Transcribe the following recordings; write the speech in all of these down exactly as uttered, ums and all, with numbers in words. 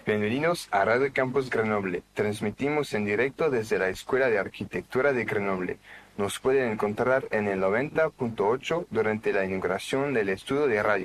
Bienvenidos a Radio Campus Grenoble. Transmitimos en directo desde la Escuela de Arquitectura de Grenoble. Nos pueden encontrar en el noventa punto ocho durante la inauguración del estudio de radio.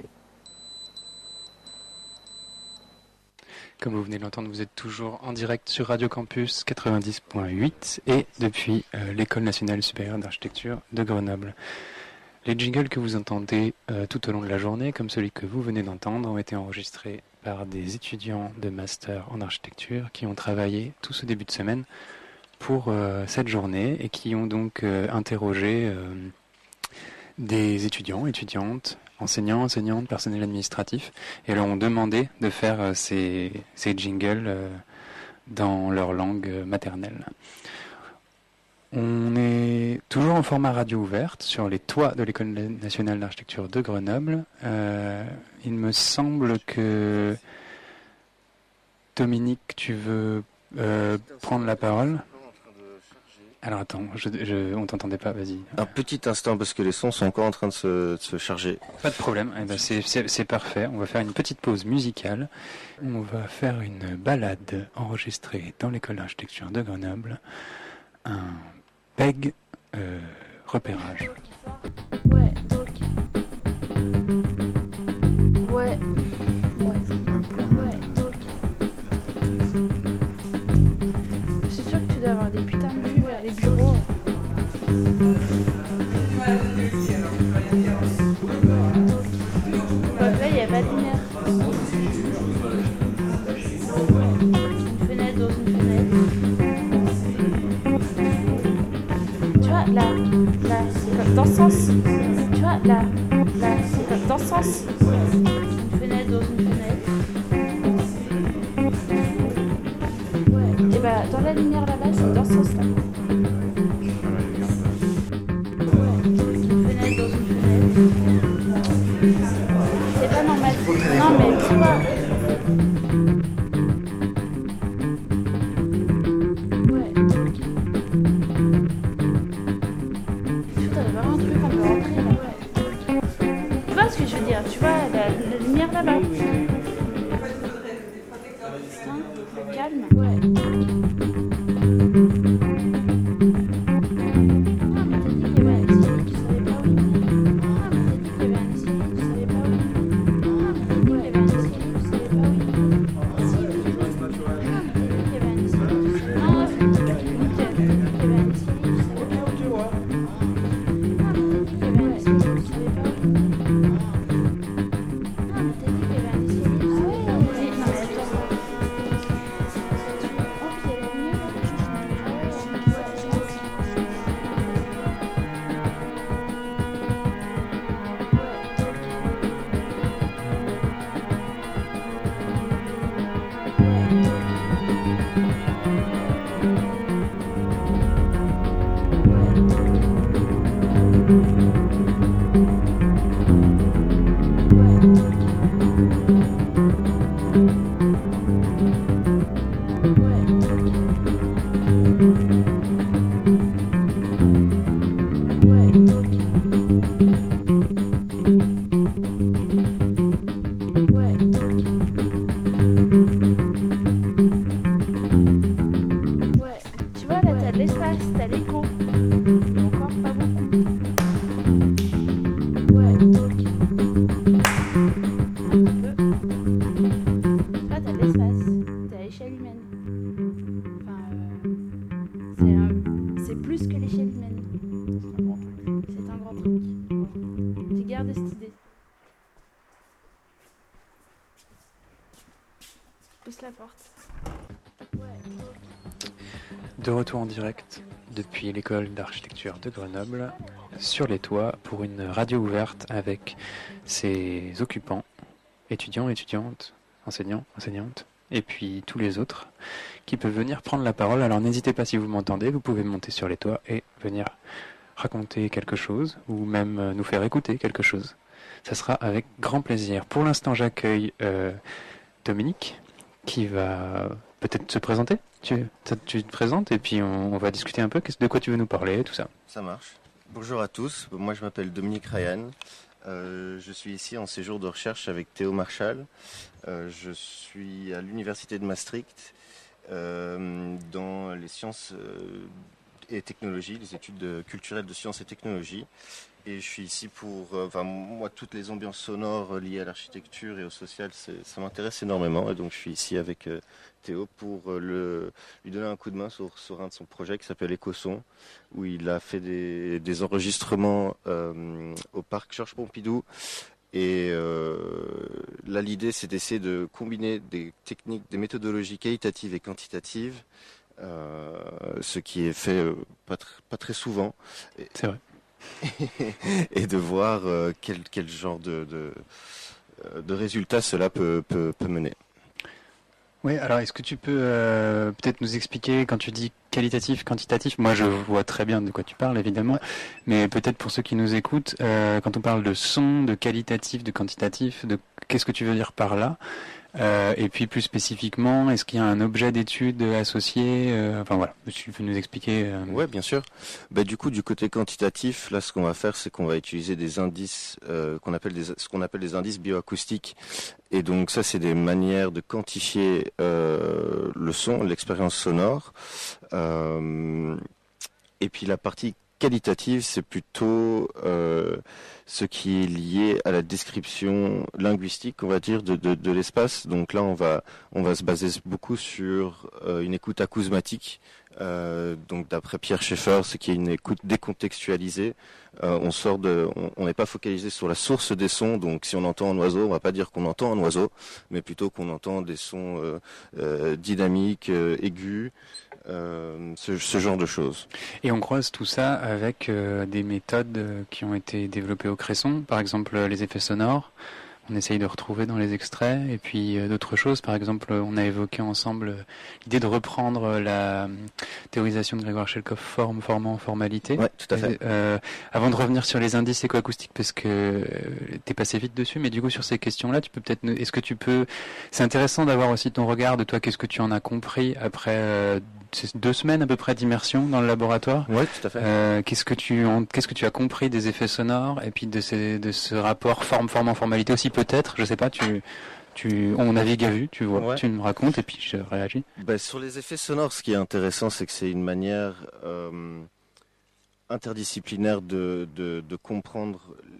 Comme vous venez de l'entendre, vous êtes toujours en direct sur Radio Campus quatre-vingt-dix point huit et depuis euh, l'École nationale supérieure d'architecture de Grenoble. Les jingles que vous entendez euh, tout au long de la journée, comme celui que vous venez d'entendre, ont été enregistrés par des étudiants de master en architecture qui ont travaillé tout ce début de semaine pour euh, cette journée et qui ont donc euh, interrogé euh, des étudiants, étudiantes, enseignants, enseignantes, personnel administratif, et leur ont demandé de faire euh, ces, ces jingles euh, dans leur langue maternelle. On est toujours en format radio ouverte sur les toits de l'École nationale d'architecture de Grenoble. Euh, il me semble que Dominique, tu veux euh, prendre la parole ? Alors attends, je, je, on t'entendait pas, vas-y. Un petit instant parce que les sons sont encore en train de se, de se charger. Pas de problème, eh ben c'est, c'est, c'est parfait. On va faire une petite pause musicale. On va faire une balade enregistrée dans l'École d'architecture de Grenoble. Un P E G euh, repérage. Ouais, donc. Ouais. Ouais. Ouais, donc. C'est sûr que tu dois avoir des putains de vues vers les bureaux. Bah là, il n'y a pas de lumière. Une fenêtre dans une fenêtre. Là, là, c'est comme dans ce sens. Tu vois, là, là, c'est comme dans ce sens. Une fenêtre dans une fenêtre. Ouais, et bah, dans la lumière là-bas, c'est dans ce sens-là. Ouais, une fenêtre dans une fenêtre. C'est pas normal. Non, mais tu vois. Tu vois, la, la lumière là-bas. Hein, calme. Ouais. Ah, mais t'as dit qu'il y avait un escalier, tu savais pas où il venait. Ah, mais t'as dit qu'il y avait un escalier, tu savais pas où il venait. Ah, mais t'as dit qu'il y avait un escalier, tu savais pas où il venait. Si, oui. Ah, mais t'as dit qu'il y avait un escalier, tu savais pas où il venait. Ah, c'est nickel. T'as dit qu'il y avait un escalier, tu savais pas où il venait. De retour en direct depuis l'école d'architecture de Grenoble, sur les toits pour une radio ouverte avec ses occupants, étudiants, étudiantes, enseignants, enseignantes, et puis tous les autres qui peuvent venir prendre la parole. Alors n'hésitez pas, si vous m'entendez, vous pouvez monter sur les toits et venir raconter quelque chose ou même nous faire écouter quelque chose. Ça sera avec grand plaisir. Pour l'instant, j'accueille euh, Dominique qui va peut-être se présenter. Tu, tu te présentes et puis on, on va discuter un peu de quoi tu veux nous parler, tout ça. Ça marche. Bonjour à tous, moi je m'appelle Dominique Ryan. Euh, je suis ici en séjour de recherche avec Théo Marchal. Euh, je suis à l'université de Maastricht euh, dans les sciences euh, et technologies, les études de- culturelles de sciences et technologies. Et je suis ici pour, euh, enfin moi, toutes les ambiances sonores liées à l'architecture et au social, c'est- ça m'intéresse énormément. Et donc je suis ici avec euh, Théo pour euh, le, lui donner un coup de main sur, sur un de son projet qui s'appelle Écoson, où il a fait des, des enregistrements euh, au parc Georges Pompidou. Et euh, là, l'idée, c'est d'essayer de combiner des techniques, des méthodologies qualitatives et quantitatives, euh, ce qui est fait euh, pas, tr- pas très souvent. C'est vrai. Et de voir euh, quel, quel genre de, de, euh, de résultats cela peut, peut, peut mener. Oui, alors est-ce que tu peux euh, peut-être nous expliquer quand tu dis qualitatif, quantitatif? Moi, je vois très bien de quoi tu parles, évidemment, Ouais. mais peut-être pour ceux qui nous écoutent, euh, quand on parle de son, de qualitatif, de quantitatif, de qu'est-ce que tu veux dire par là? Euh, et puis plus spécifiquement, est-ce qu'il y a un objet d'étude associé? euh, Enfin voilà, tu peux nous expliquer. euh, Ouais, bien sûr. Bah, du coup, du côté quantitatif, là, ce qu'on va faire, c'est qu'on va utiliser des indices euh, qu'on appelle des, ce qu'on appelle des indices bioacoustiques. Et donc, ça, c'est des manières de quantifier euh, le son, l'expérience sonore. Euh, et puis la partie qualitative, c'est plutôt euh, ce qui est lié à la description linguistique, on va dire, de, de, de l'espace. Donc là, on va on va se baser beaucoup sur euh, une écoute acousmatique. Euh, donc d'après Pierre Schaeffer, ce qui est une écoute décontextualisée. Euh, on sort de, on on n'est pas focalisé sur la source des sons. Donc si on entend un oiseau, on va pas dire qu'on entend un oiseau, mais plutôt qu'on entend des sons euh, euh, dynamiques, euh, aigus. Euh, ce, ce genre de choses. Et on croise tout ça avec euh, des méthodes euh, qui ont été développées au Cresson, par exemple euh, les effets sonores. On essaye de retrouver dans les extraits, et puis euh, d'autres choses. Par exemple, euh, on a évoqué ensemble euh, l'idée de reprendre euh, la euh, théorisation de Grégoire Chelkov, forme, formant, formalité. Ouais, tout à fait. Euh, avant de revenir sur les indices écoacoustiques, parce que euh, t'es passé vite dessus, mais du coup sur ces questions-là, tu peux peut-être, nous- est-ce que tu peux, c'est intéressant d'avoir aussi ton regard de toi, qu'est-ce que tu en as compris après euh, ces deux semaines à peu près d'immersion dans le laboratoire. Ouais, tout à fait. Euh, qu'est-ce que tu en, qu'est-ce que tu as compris des effets sonores et puis de ces, de ce rapport forme forme en formalité aussi peut-être, je sais pas, tu tu on navigue à vue, tu vois, Ouais. tu me racontes et puis je réagis. Ben, sur les effets sonores, ce qui est intéressant, c'est que c'est une manière euh, interdisciplinaire de, de, de comprendre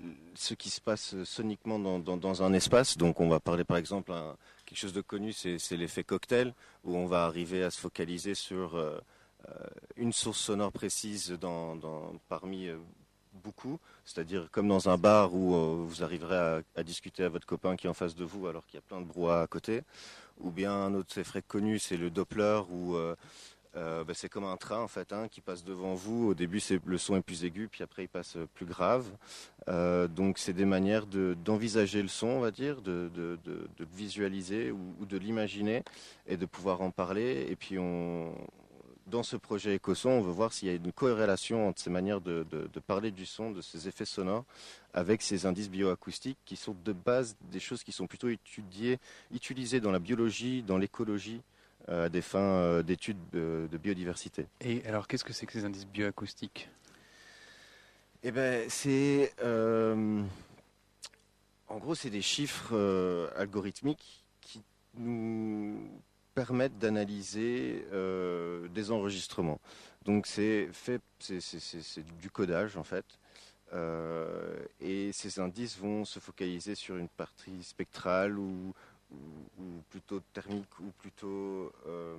ce qui se passe soniquement dans, dans, dans un espace. Donc on va parler par exemple à quelque chose de connu, c'est, c'est l'effet cocktail, où on va arriver à se focaliser sur euh, euh, une source sonore précise dans, dans, parmi euh, beaucoup, c'est-à-dire comme dans un bar où euh, vous arriverez à, à discuter à votre copain qui est en face de vous alors qu'il y a plein de brouhaha à côté, ou bien un autre effet connu, c'est le Doppler, où euh, euh, bah, c'est comme un train en fait, hein, qui passe devant vous. Au début, c'est, le son est plus aigu, puis après, il passe plus grave. Euh, donc, c'est des manières de, d'envisager le son, on va dire, de, de, de, de le visualiser ou, ou de l'imaginer et de pouvoir en parler. Et puis, on, dans ce projet Écoson, on veut voir s'il y a une corrélation entre ces manières de, de, de parler du son, de ces effets sonores, avec ces indices bioacoustiques qui sont de base des choses qui sont plutôt étudiées, utilisées dans la biologie, dans l'écologie, à des fins euh, d'études de, de biodiversité. Et alors qu'est-ce que c'est que ces indices bioacoustiques? Eh ben, c'est euh, en gros, c'est des chiffres euh, algorithmiques qui nous permettent d'analyser euh, des enregistrements. Donc, c'est fait, c'est, c'est, c'est, c'est du codage en fait. Euh, et ces indices vont se focaliser sur une partie spectrale ou Ou, ou plutôt thermique, ou plutôt, euh,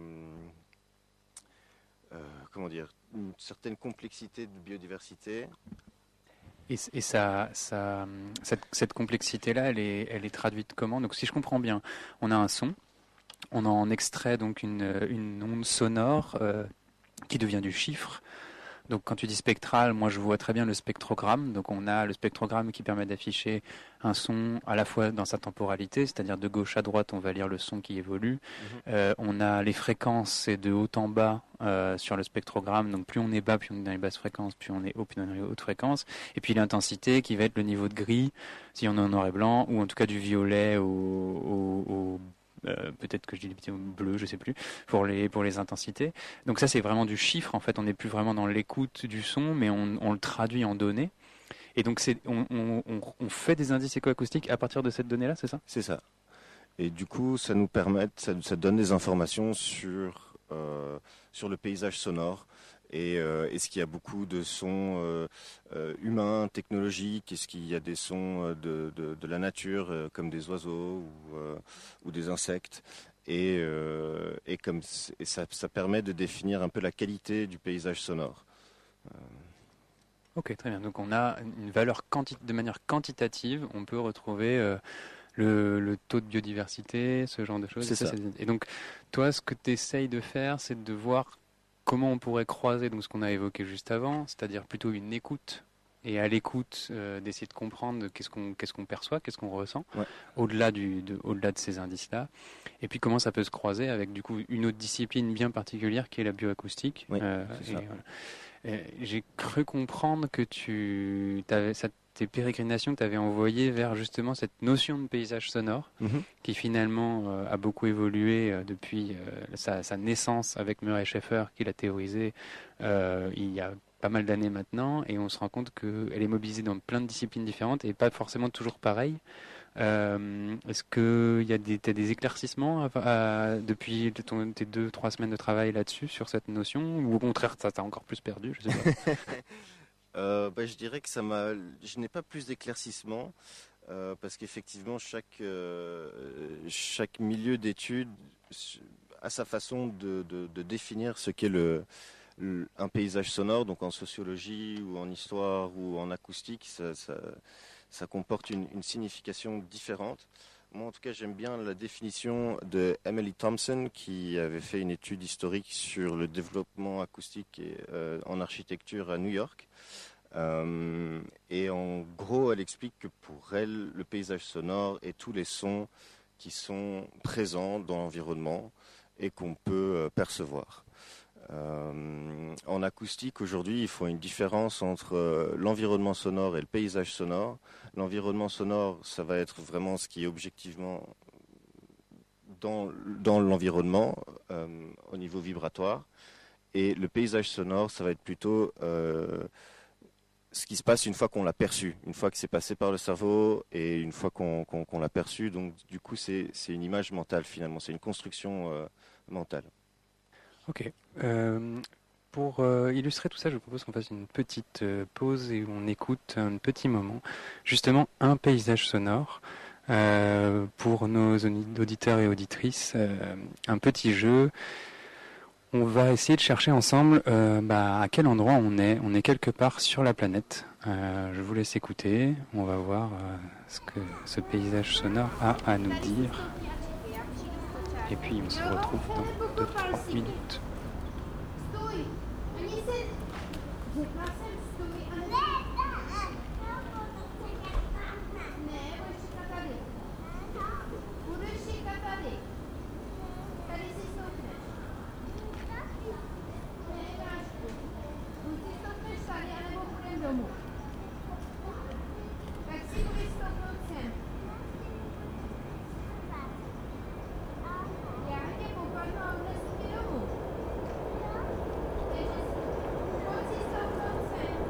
euh, comment dire, une certaine complexité de biodiversité. Et, et ça, ça, cette, cette complexité-là, elle est, elle est traduite comment? Donc, si je comprends bien, on a un son, on en extrait donc une, une onde sonore euh, qui devient du chiffre. Donc quand tu dis spectral, moi je vois très bien le spectrogramme. Donc on a le spectrogramme qui permet d'afficher un son à la fois dans sa temporalité, c'est-à-dire de gauche à droite, on va lire le son qui évolue. Mmh. Euh, on a les fréquences, c'est de haut en bas euh, sur le spectrogramme. Donc plus on est bas, plus on est dans les basses fréquences, plus on est haut, plus on est dans les hautes fréquences. Et puis l'intensité qui va être le niveau de gris, si on est en noir et blanc, ou en tout cas du violet au, au, au Euh, peut-être que je dis des petits bleus, je sais plus, pour les pour les intensités. Donc ça c'est vraiment du chiffre en fait, on n'est plus vraiment dans l'écoute du son, mais on, on le traduit en données. Et donc c'est, on, on, on, on fait des indices écoacoustiques à partir de cette donnée-là, c'est ça? C'est ça. Et du coup, ça nous permet, ça, ça donne des informations sur, euh, sur le paysage sonore. Et euh, est-ce qu'il y a beaucoup de sons euh, euh, humains, technologiques? Est-ce qu'il y a des sons de, de, de la nature, euh, comme des oiseaux ou, euh, ou des insectes? Et, euh, et, comme, et ça, ça permet de définir un peu la qualité du paysage sonore. Euh... Ok, très bien. Donc on a une valeur quanti- de manière quantitative, on peut retrouver euh, le, le taux de biodiversité, ce genre de choses. C'est et, ça, ça. c'est... et donc toi, ce que tu essayes de faire, c'est de voir comment on pourrait croiser donc ce qu'on a évoqué juste avant, c'est-à-dire plutôt une écoute. Et à l'écoute, euh, d'essayer de comprendre qu'est-ce qu'on, qu'est-ce qu'on perçoit, qu'est-ce qu'on ressent, Ouais. au-delà, du, de, au-delà de ces indices-là. Et puis comment ça peut se croiser avec du coup une autre discipline bien particulière qui est la bioacoustique. Oui, euh, c'est et, ça. voilà. Et j'ai cru comprendre que tu avais, ça, tes pérégrinations t'avaient envoyé vers justement cette notion de paysage sonore Mm-hmm. qui finalement euh, a beaucoup évolué euh, depuis euh, sa, sa naissance avec Murray Schaeffer qui l'a théorisé euh, il y a pas mal d'années maintenant, et on se rend compte qu'elle est mobilisée dans plein de disciplines différentes et pas forcément toujours pareil. Euh, est-ce qu'il y a des, t'as des éclaircissements à, à, depuis ton, tes deux, trois semaines de travail là-dessus, sur cette notion, ou au contraire, ça t'a encore plus perdu, je sais pas. euh, bah, je dirais que ça m'a. Je n'ai pas plus d'éclaircissement euh, parce qu'effectivement, chaque, euh, chaque milieu d'études a sa façon de, de, de définir ce qu'est le. un paysage sonore, donc en sociologie ou en histoire ou en acoustique, ça, ça, ça comporte une, une signification différente. Moi, en tout cas, j'aime bien la définition de Emily Thompson, qui avait fait une étude historique sur le développement acoustique et, euh, en architecture à New York. Euh, et en gros, elle explique que pour elle, le paysage sonore est tous les sons qui sont présents dans l'environnement et qu'on peut euh, percevoir. Euh, en acoustique, aujourd'hui, il faut une différence entre euh, l'environnement sonore et le paysage sonore. L'environnement sonore, ça va être vraiment ce qui est objectivement dans, dans l'environnement, euh, au niveau vibratoire. Et le paysage sonore, ça va être plutôt euh, ce qui se passe une fois qu'on l'a perçu, une fois que c'est passé par le cerveau et une fois qu'on, qu'on, qu'on l'a perçu. Donc, du coup, c'est, c'est une image mentale, finalement. C'est une construction euh, mentale. Ok. Euh, pour euh, illustrer tout ça, je vous propose qu'on fasse une petite euh, pause et on écoute un petit moment, justement un paysage sonore euh, pour nos auditeurs et auditrices, euh, un petit jeu. On va essayer de chercher ensemble euh, bah, à quel endroit on est. On est quelque part sur la planète. Euh, je vous laisse écouter. On va voir euh, ce que ce paysage sonore a à nous dire. Et puis on se retrouve dans deux trois minutes. Pojď si stoupnout sem.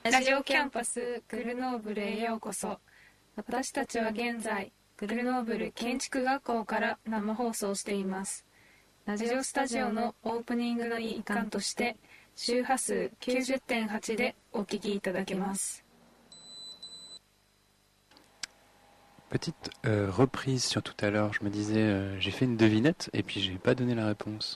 ラジオキャンパスグルノーブルへようこそ。私たちは現在グルノーブル建築学校から生放送しています。ラジオスタジオのオープニングの一環として周波数 きゅうじゅってんはち でお聞きいただけます。 Petite euh, reprise sur tout à l'heure, je me disais, euh, j'ai fait une devinette et puis j'ai pas donné la réponse.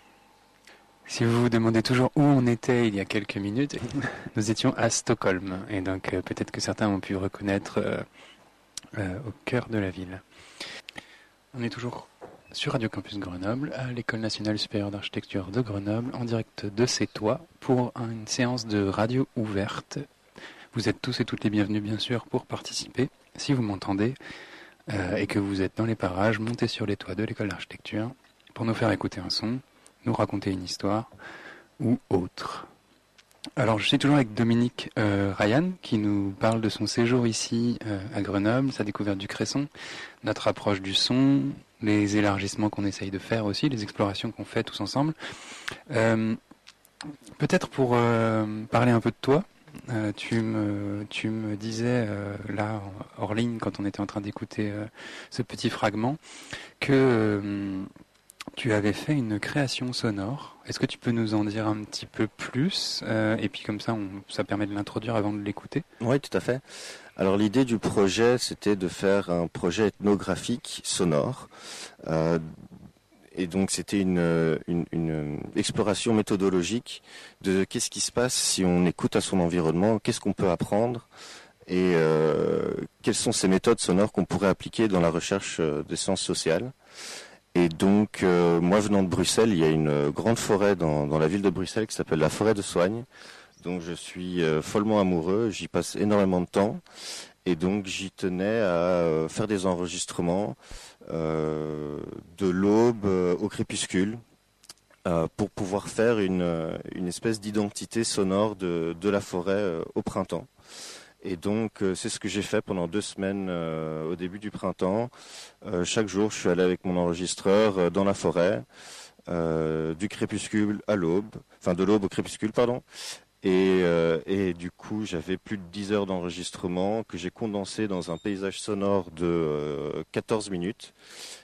Si vous vous demandez toujours où on était il y a quelques minutes, nous étions à Stockholm et donc euh, peut-être que certains ont pu reconnaître euh, euh, au cœur de la ville. On est toujours sur Radio Campus Grenoble, à l'École nationale supérieure d'architecture de Grenoble, en direct de ses toits pour une séance de radio ouverte. Vous êtes tous et toutes les bienvenus bien sûr pour participer. Si vous m'entendez euh, et que vous êtes dans les parages, montez sur les toits de l'école d'architecture pour nous faire écouter un son, nous raconter une histoire ou autre. Alors je suis toujours avec Dominique euh, Ryan qui nous parle de son séjour ici euh, à Grenoble, sa découverte du cresson, notre approche du son, les élargissements qu'on essaye de faire aussi, les explorations qu'on fait tous ensemble. Euh, peut-être pour euh, parler un peu de toi, Euh, tu, me, tu me disais euh, là hors ligne quand on était en train d'écouter euh, ce petit fragment que euh, tu avais fait une création sonore. Est-ce que tu peux nous en dire un petit peu plus euh, et puis comme ça on, ça permet de l'introduire avant de l'écouter. Oui, tout à fait. Alors l'idée du projet, c'était de faire un projet ethnographique sonore. Euh, Et donc c'était une, une, une exploration méthodologique de qu'est-ce qui se passe si on écoute à son environnement, qu'est-ce qu'on peut apprendre et euh, quelles sont ces méthodes sonores qu'on pourrait appliquer dans la recherche des sciences sociales. Et donc euh, moi venant de Bruxelles, il y a une grande forêt dans, dans la ville de Bruxelles qui s'appelle la forêt de Soignes, dont je suis euh, follement amoureux, j'y passe énormément de temps et donc j'y tenais à euh, faire des enregistrements Euh, de l'aube euh, au crépuscule euh, pour pouvoir faire une, une espèce d'identité sonore de, de la forêt euh, au printemps. Et donc euh, c'est ce que j'ai fait pendant deux semaines euh, au début du printemps. Euh, chaque jour je suis allé avec mon enregistreur euh, dans la forêt, euh, du crépuscule à l'aube, enfin de l'aube au crépuscule pardon. Et, euh, et du coup, j'avais plus de dix heures d'enregistrement que j'ai condensé dans un paysage sonore de euh, quatorze minutes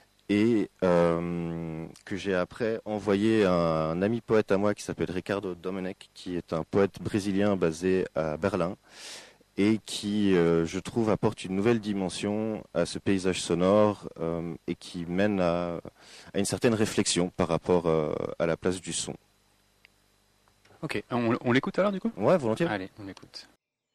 et euh, que j'ai après envoyé à un ami poète à moi qui s'appelle Ricardo Domenech, qui est un poète brésilien basé à Berlin et qui, euh, je trouve, apporte une nouvelle dimension à ce paysage sonore euh, et qui mène à, à une certaine réflexion par rapport euh, à la place du son. Ok, on, on l'écoute alors du coup ? Ouais, volontiers. Allez, on écoute.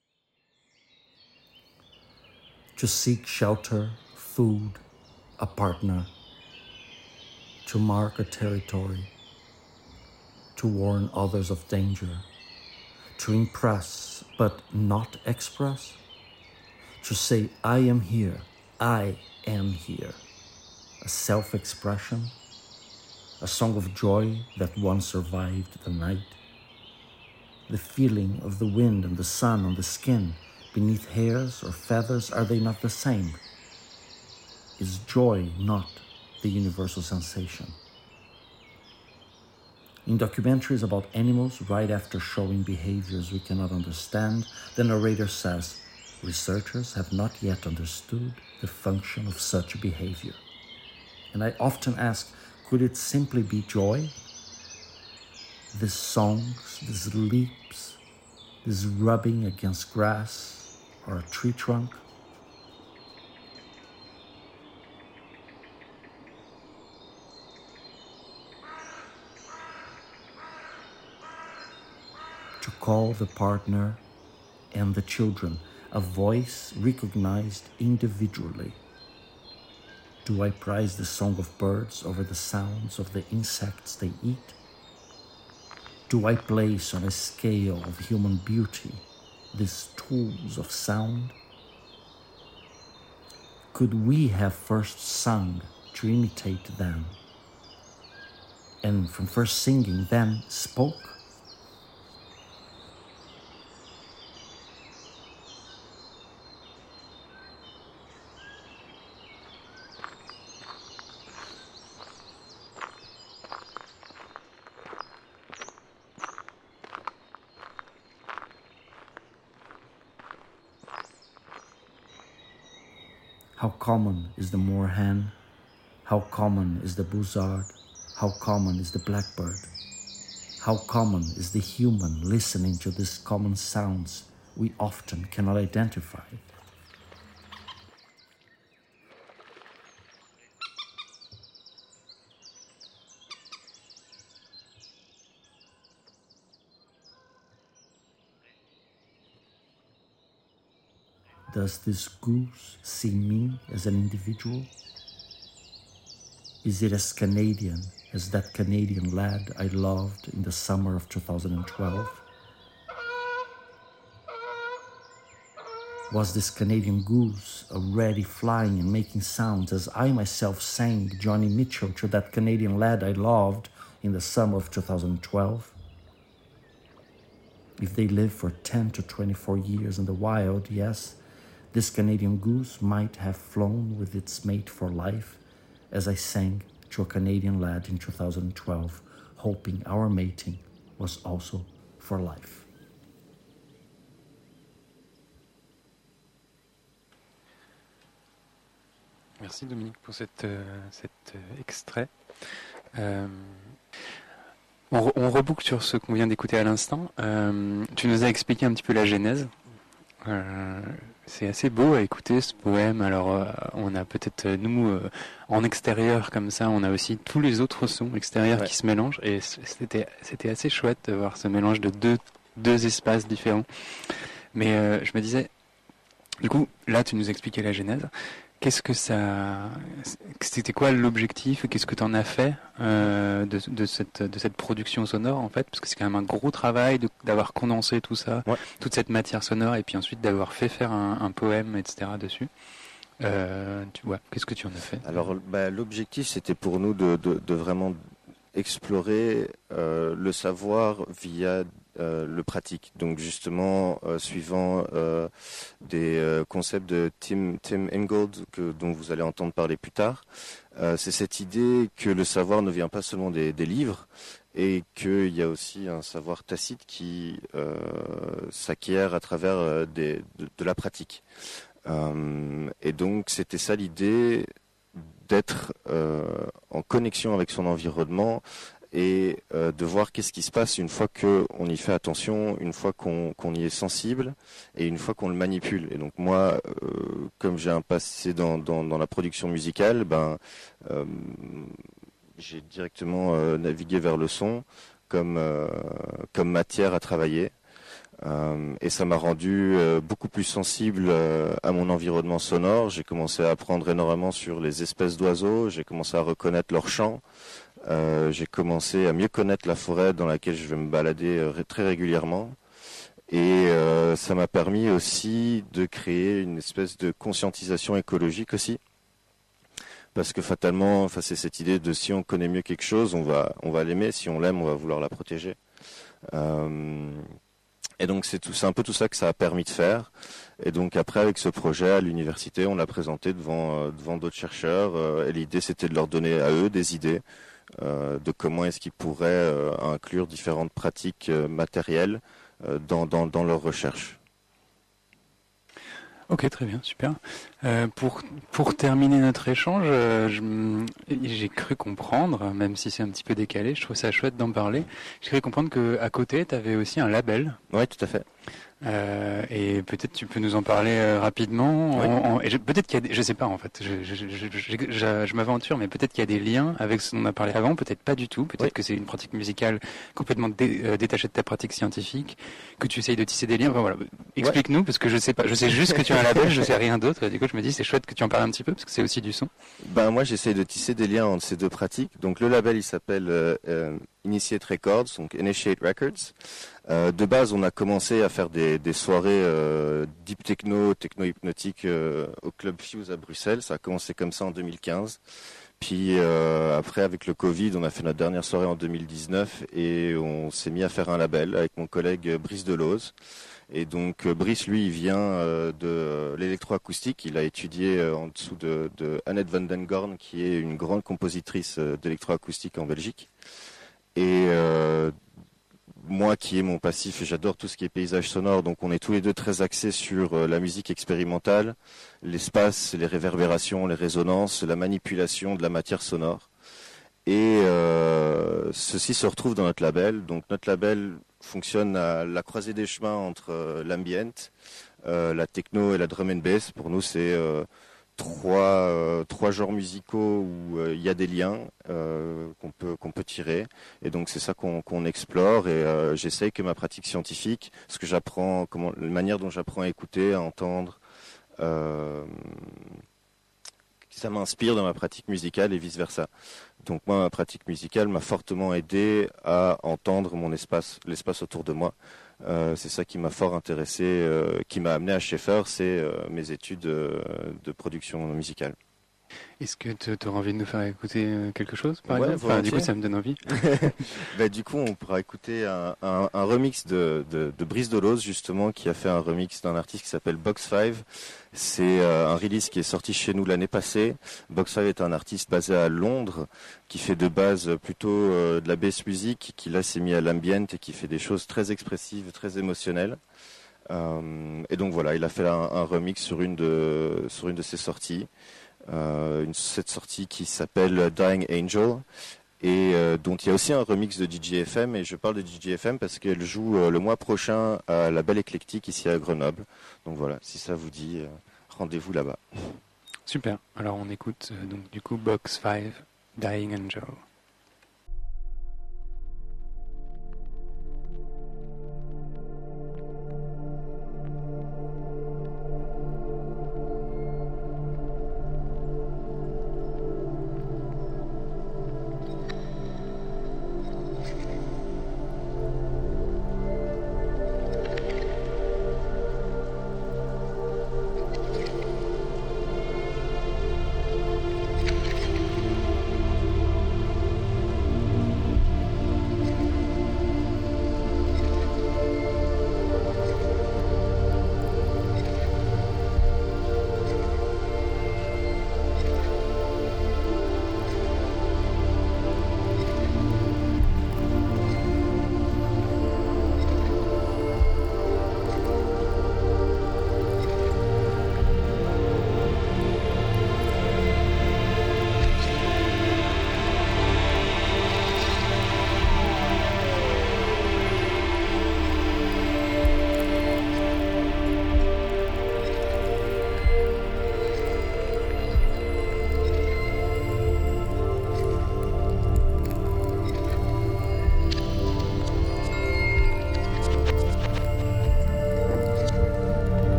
To seek shelter, food, a partner, to mark a territory, to warn others of danger, to impress but not express, to say I am here, I am here, a self-expression, a song of joy that once survived the night, the feeling of the wind and the sun on the skin, beneath hairs or feathers, are they not the same? Is joy not the universal sensation? In documentaries about animals, right after showing behaviors we cannot understand, the narrator says, researchers have not yet understood the function of such behavior. And I often ask, could it simply be joy? These songs, these leaps, this rubbing against grass or a tree trunk. To call the partner and the children, a voice recognized individually. Do I prize the song of birds over the sounds of the insects they eat? Do I place on a scale of human beauty these tools of sound? Could we have first sung to imitate them, and from first singing then spoke? How common is the moorhen? How common is the buzzard? How common is the blackbird? How common is the human listening to these common sounds we often cannot identify? Does this goose see me as an individual? Is it as Canadian as that Canadian lad I loved in the summer of two thousand twelve? Was this Canadian goose already flying and making sounds as I myself sang Johnny Mitchell to that Canadian lad I loved in the summer of two thousand twelve? If they live for ten to twenty-four years in the wild, yes, this Canadian goose might have flown with its mate for life, as I sang to a Canadian lad in two thousand twelve, hoping our mating was also for life. Merci Dominique pour cette, euh, cet euh, extrait. Euh, on, re, on reboucle sur ce qu'on vient d'écouter à l'instant. Euh, tu nous as expliqué un petit peu la genèse. Euh, c'est assez beau à écouter ce poème. Alors euh, on a peut-être nous euh, en extérieur comme ça, on a aussi tous les autres sons extérieurs ouais. qui se mélangent et c'était c'était assez chouette de voir ce mélange de deux deux espaces différents. Mais euh, je me disais, du coup là tu nous expliquais la genèse. Qu'est-ce que ça, c'était quoi l'objectif? Qu'est-ce que tu en as fait euh, de, de cette de cette production sonore en fait? Parce que c'est quand même un gros travail de, d'avoir condensé tout ça, ouais. toute cette matière sonore, et puis ensuite d'avoir fait faire un, un poème, et cetera dessus. Euh, tu vois, qu'est-ce que tu en as fait? Alors, bah, l'objectif, c'était pour nous de, de, de vraiment explorer euh, le savoir via Euh, le pratique. Donc justement, euh, suivant euh, des euh, concepts de Tim, Tim Ingold que, dont vous allez entendre parler plus tard, euh, c'est cette idée que le savoir ne vient pas seulement des, des livres et qu'il y a aussi un savoir tacite qui euh, s'acquiert à travers euh, des, de, de la pratique. Euh, et donc c'était ça l'idée, d'être euh, en connexion avec son environnement et euh, de voir qu'est-ce qui se passe une fois qu'on y fait attention, une fois qu'on, qu'on y est sensible et une fois qu'on le manipule. Et donc moi, euh, comme j'ai un passé dans, dans, dans la production musicale, ben, euh, j'ai directement euh, navigué vers le son comme, euh, comme matière à travailler. Euh, et ça m'a rendu euh, beaucoup plus sensible euh, à mon environnement sonore. J'ai commencé à apprendre énormément sur les espèces d'oiseaux, j'ai commencé à reconnaître leurs chants. Euh, j'ai commencé à mieux connaître la forêt dans laquelle je vais me balader euh, très régulièrement et euh, ça m'a permis aussi de créer une espèce de conscientisation écologique aussi, parce que fatalement, enfin, c'est cette idée de si on connaît mieux quelque chose, on va, on va l'aimer, si on l'aime, on va vouloir la protéger. Euh, et donc c'est, tout, c'est un peu tout ça que ça a permis de faire. Et donc après, avec ce projet à l'université, on l'a présenté devant, euh, devant d'autres chercheurs euh, et l'idée c'était de leur donner à eux des idées Euh, de comment est-ce qu'ils pourraient euh, inclure différentes pratiques euh, matérielles euh, dans, dans, dans leurs recherches. Ok, très bien, super. Euh, pour, pour terminer notre échange, euh, je, j'ai cru comprendre, même si c'est un petit peu décalé, je trouve ça chouette d'en parler, j'ai cru comprendre qu'à côté, tu avais aussi un label. Oui, tout à fait. Euh, et peut-être tu peux nous en parler euh, rapidement. Oui. En, en, et je, peut-être qu'il y a des, je sais pas en fait, je, je, je, je, je, je, je m'aventure, mais peut-être qu'il y a des liens avec ce dont on a parlé avant, peut-être pas du tout, peut-être oui. que c'est une pratique musicale complètement dé, euh, détachée de ta pratique scientifique, que tu essayes de tisser des liens. Enfin voilà, explique-nous, ouais. parce que je sais pas, je sais juste que tu as un label, je sais rien d'autre. Et du coup, je me dis c'est chouette que tu en parles un petit peu parce que c'est aussi du son. Ben moi, j'essaye de tisser des liens entre ces deux pratiques. Donc le label, il s'appelle euh, euh, Initiate Records, donc Initiate Records. Euh, de base, on a commencé à faire des, des soirées euh, deep techno, techno-hypnotique euh, au Club Fuse à Bruxelles. Ça a commencé comme ça en deux mille quinze. Puis euh, après, avec le Covid, on a fait notre dernière soirée en deux mille dix-neuf et on s'est mis à faire un label avec mon collègue Brice Delose. Et donc Brice, lui, il vient euh, de l'électroacoustique. Il a étudié euh, en dessous de, de Annette van den Gorn, qui est une grande compositrice euh, d'électroacoustique en Belgique. Et euh, moi qui ai mon passif, j'adore tout ce qui est paysage sonore, donc on est tous les deux très axés sur euh, la musique expérimentale, l'espace, les réverbérations, les résonances, la manipulation de la matière sonore. Et euh, ceci se retrouve dans notre label. Donc notre label fonctionne à la croisée des chemins entre euh, l'ambient, euh, la techno et la drum and bass. Pour nous, c'est euh, trois euh, trois genres musicaux où il euh, y a des liens euh, qu'on peut qu'on peut tirer. Et donc c'est ça qu'on qu'on explore. Et euh, j'essaye que ma pratique scientifique, ce que j'apprends, comment, la manière dont j'apprends à écouter, à entendre, euh, ça m'inspire dans ma pratique musicale et vice versa. Donc moi, ma pratique musicale m'a fortement aidé à entendre mon espace, l'espace autour de moi. Euh, c'est ça qui m'a fort intéressé, euh, qui m'a amené à Schaeffer, c'est euh, mes études euh, de production musicale. Est-ce que tu auras envie de nous faire écouter euh, quelque chose, par Ouais, exemple enfin, Du coup, volontiers. ça me donne envie. Bah, du coup, on pourra écouter un, un, un remix de, de, de Brice Dolos, justement, qui a fait un remix d'un artiste qui s'appelle Box five. C'est euh, un release qui est sorti chez nous l'année passée. Box five est un artiste basé à Londres, qui fait de base plutôt euh, de la bass music, qui là s'est mis à l'ambient et qui fait des choses très expressives, très émotionnelles. Euh, et donc voilà, il a fait un, un remix sur une de, sur une de ses sorties. Euh, une, cette sortie qui s'appelle Dying Angel et euh, dont il y a aussi un remix de D J F M, et je parle de D J F M parce qu'elle joue euh, le mois prochain à la Belle Éclectique ici à Grenoble. Donc voilà, si ça vous dit, euh, rendez-vous là-bas. Super, alors on écoute euh, donc du coup Box five, Dying Angel. Thank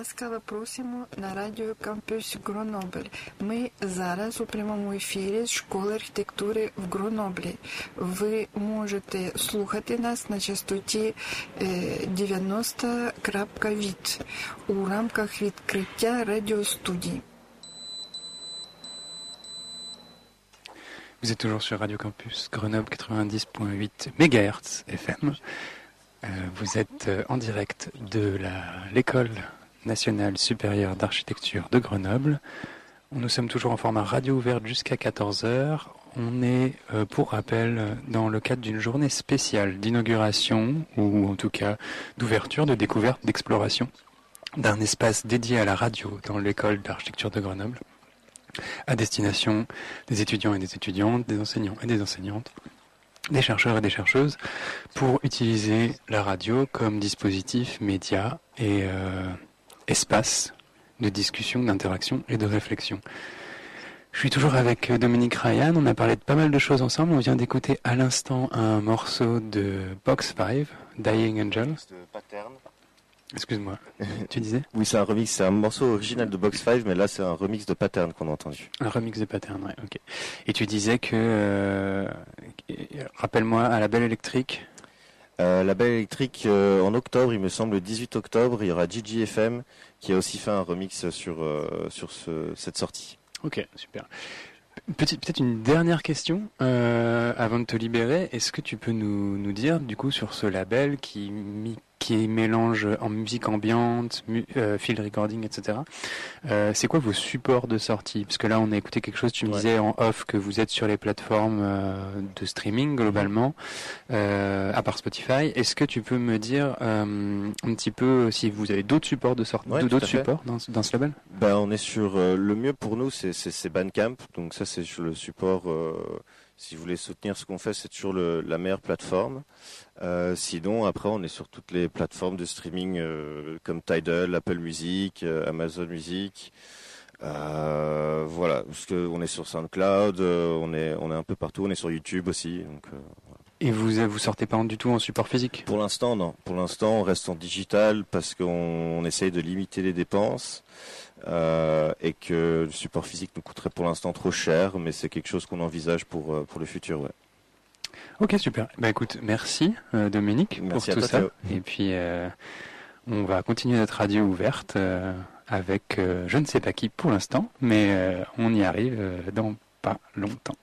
Ласкаво просимо на Радіо Кампус Гронобль. Ми зараз у прямому ефірі з школи архітектури в Гроноблі. Ви можете слухати нас на частоті дев'яносто крапка вісім у рамках відкриття радіостудії. Vous êtes toujours sur Radio Campus Grenoble quatre-vingt-dix virgule huit mégahertz F M. Euh, vous êtes en direct de la, l'École nationale supérieure d'architecture de Grenoble. Nous sommes toujours en format radio ouverte jusqu'à quatorze heures. On est, euh, pour rappel, dans le cadre d'une journée spéciale d'inauguration, ou en tout cas d'ouverture, de découverte, d'exploration, d'un espace dédié à la radio dans l'École d'architecture de Grenoble, à destination des étudiants et des étudiantes, des enseignants et des enseignantes, des chercheurs et des chercheuses, pour utiliser la radio comme dispositif média et euh, espace de discussion, d'interaction et de réflexion. Je suis toujours avec Dominique Ryan, on a parlé de pas mal de choses ensemble, on vient d'écouter à l'instant un morceau de Box five, Dying Angel. De Pattern. Excuse-moi, tu disais ? Oui, c'est un remix, c'est un morceau original de Box five, mais là c'est un remix de Pattern qu'on a entendu. Un remix de Pattern, ouais, ok. Et tu disais que, euh, rappelle-moi, à la Belle Électrique. Euh, la Belle Électrique, euh, en octobre, il me semble, le dix-huit octobre, il y aura G G F M qui a aussi fait un remix sur, euh, sur ce, cette sortie. Ok, super. Petite, peut-être une dernière question euh, avant de te libérer. Est-ce que tu peux nous, nous dire, du coup, sur ce label qui, qui mélange en musique ambiante, mu, euh, field recording, et cetera. Euh, c'est quoi vos supports de sortie ? Parce que là, on a écouté quelque chose, tu me ouais. disais en off que vous êtes sur les plateformes euh, de streaming globalement, euh, à part Spotify. Est-ce que tu peux me dire euh, un petit peu si vous avez d'autres supports de sortie, ouais, d'autres supports dans, dans ce label ? Ben, on est sur euh, le mieux pour nous, c'est, c'est, c'est Bandcamp. Donc ça, c'est sur le support. Euh, si vous voulez soutenir ce qu'on fait, c'est toujours le, la meilleure plateforme. Euh, sinon, après, on est sur toutes les plateformes de streaming euh, comme Tidal, Apple Music, euh, Amazon Music. Euh, voilà, parce que on est sur SoundCloud, euh, on est on est un peu partout, on est sur YouTube aussi. Donc, euh, voilà. Et vous vous sortez pas du tout en support physique ? Pour l'instant, non. Pour l'instant, on reste en digital parce qu'on on essaye de limiter les dépenses. Euh, et que le support physique nous coûterait pour l'instant trop cher, mais c'est quelque chose qu'on envisage pour, pour le futur. Ouais. Ok, super. Bah écoute, merci euh, Dominique merci pour tout toi, ça. Théo. Et puis euh, on va continuer notre radio ouverte euh, avec euh, je ne sais pas qui pour l'instant, mais euh, on y arrive euh, dans pas longtemps.